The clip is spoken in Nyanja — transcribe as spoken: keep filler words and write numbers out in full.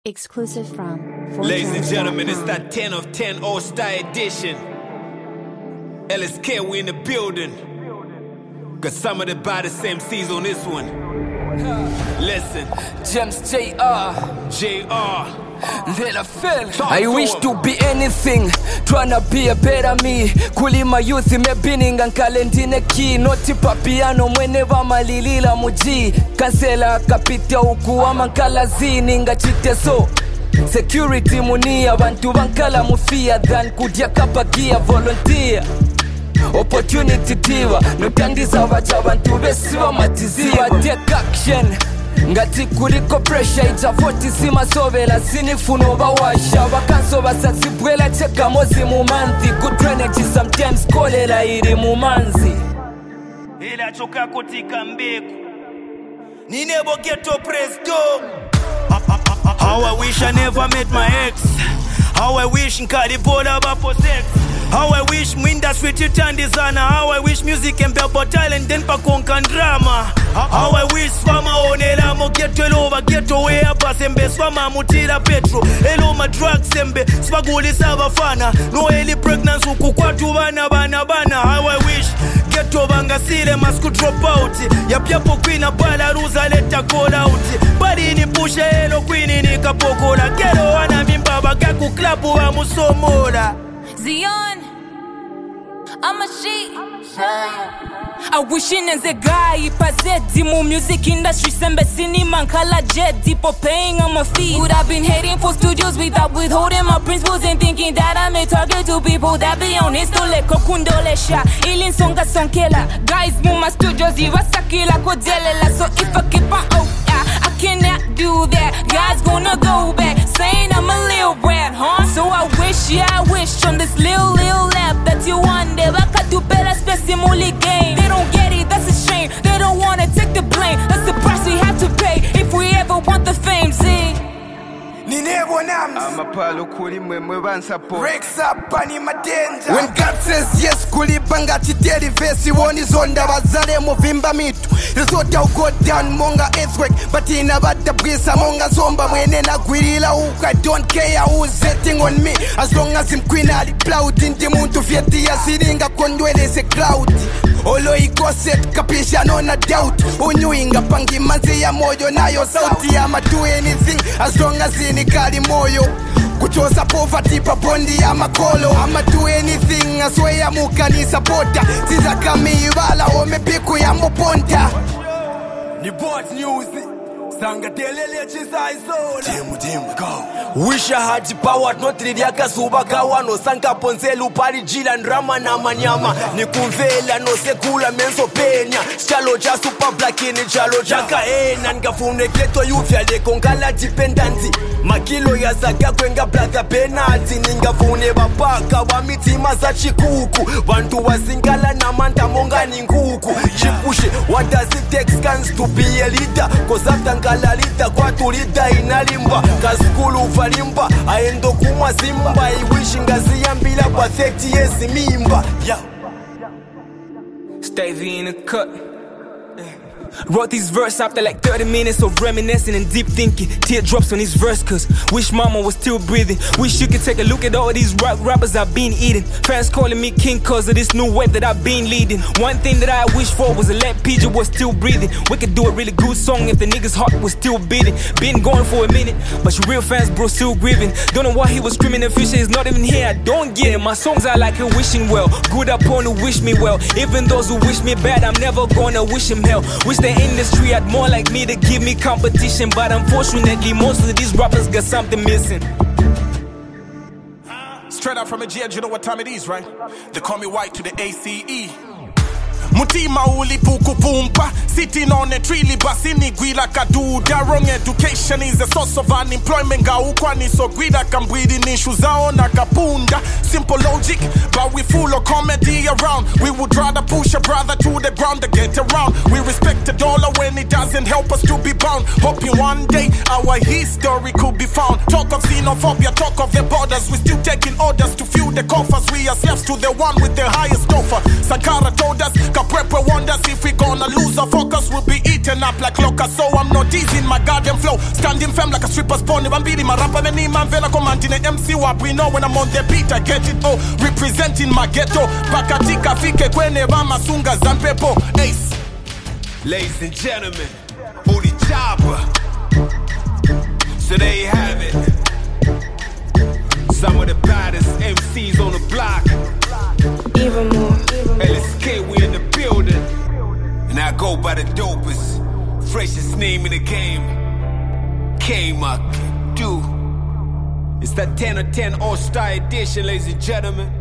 Exclusive from Ladies and gentlemen, it's that ten of ten All-Star Edition. L S K, we in the building. Got some of the baddest M Cs on this one. Listen. James J R J R Little Phil. I wish to be anything, tryna be a better me. Kulima youth mebininga nkalendine ki. Noti papiano mwene wa malilila muji. Kansela kapitia huku ama nkalazini ngachite so. Security munia bantu bankala mufia than kudya kapagia volunteer. Opportunity tiwa notandiza wacha bantu besiwa matiziwa. Take action ngati kuliko pressure itavoti simasovela sinifuno bawasha bakanso basasibwela cheka mozi mumanthi. Good drainage sometimes kolera iri mumanzi ila choka kotika mbeku ninebo ghetto presto. How I wish I never met my ex. How I wish nkalibola bapo sex. How I wish mwinda sweet itandizana. How I wish music and bebo talent then pa konkan drama. How I wish swama onela mo ghetto elova ghetto way apa sembe swama mutira petro elo ma drugs sembe swaguli sabafana no eli pregnancy ukukwatu bana bana bana. How I wish ghetto bangasile masku drop out yapyapo queen abala ruza leta call out bali ni pushe elo queen ni kapokola ghetto wana mimba bagaku club wa musomola Zion, I'm a she. I wish in as a guy, Pazedi, mu music industry, sembe cinema, kala jet, deepo paying on my feet. Would I've been hating for studios without withholding my principles and thinking that I may target to people that be honest. Ole kokundole sha, ilin songa sonkela. Guys, mu my studios, iwasakila kodelela. So if I keep on, oh yeah, I cannot do that. God's gonna go back, saying I'm a little brat, huh? So I wish, yeah, I wish on this little, little lap that you want there. I could do better, specimuli game. They don't get it, that's a shame. They don't wanna take the blame. That's the price we have to pay if we ever want the fame, see? Ninebo Nams Amapalo kuli mwemwe bansupport Rex up ani madenja. When God says yes kuli banga chiteri vesi woni zonda bazale muvimba mitu. Risota go down monga earthquake but ina bada brisa monga zomba mwene na gwirila uka. I don't care who's setting on me as long as him queen ali proud inti muntu fieti ya siringa kondwele se cloud. Olo iko set kapisha no na doubt. Unyuinga pangi manzi ya moyo nayo sauti ama do anything as long as ini kali moyo. Kuchosa poverty pa bondi ya makolo. I'ma do anything aswe ya mukani supporta. Siza kami ibala ome piku ya moponta. Ni bot news Sanga telele chisa isola Timu timu go. Wish I had the power not really akasuba kawano sanka ponselu pari jila ndrama na manyama ni kumvela no sekula menso penya chalo cha super black in chalo cha kaena ngafune keto youth ya de konkala dependency makilo ya saka kwenga brother penalty ningafune bapaka wa mitima za chikuku bantu wasingala na manta monga ni nguku chipushe what does it take scans to be a leader cause after ngalalita kwa tulida inalimba kaskulu valimba aendo kumwa simba. I wish ngazi yambila pa thirty years mimba. Yo Stay V in the cut. Wrote these verses after like thirty minutes of reminiscing and deep thinking. Teardrops on these verse cause wish mama was still breathing. Wish you could take a look at all these rap rappers I've been eating. Fans calling me king cause of this new wave that I've been leading. One thing that I wish for was a let P J was still breathing. We could do a really good song if the nigga's heart was still beating. Been going for a minute but your real fans bro still grieving. Don't know why he was screaming and Fisher is not even here. I don't get it. My songs are like a wishing well. Good upon who wish me well. Even those who wish me bad I'm never gonna wish him hell. Wish the industry had more like me to give me competition, but unfortunately most of these rappers got something missing. Straight out from a G, you know what time it is, right? They call me white to the A C E. Mutima uli puku pumpa sitting on a tree basini gwila kaduda. Wrong education is a source of unemployment. Ga ukwani so gwida kambwidi nishu zao na kapunda. Simple logic but we full of comedy around. We would rather push a brother to the ground to get around. We respect the dollar when it doesn't help us to be bound. Hoping one day our history could be found. Talk of xenophobia, talk of the borders. We still taking orders to fuel the coffers. We are slaves to the one with the highest offer. Sankara told us Kapwepwe wonders if we gonna lose our focus. We'll be eaten up like locusts. So I'm not easing my goddamn flow. Standing firm like a stripper's pony. Bambili my rapper many man vela commanding an M C wap. We know when I'm on the beat I get it. Oh, representing my ghetto. Pakatika fike kwene mama sunga zampepo. Ace. Ladies and gentlemen, Booty Chopper. So there you have it. Some of the baddest M Cs on the block. Even more. L S K, we in the building. And I go by the dopest, freshest name in the game. K-Mac, do. It's that ten or ten All-Star edition, ladies and gentlemen.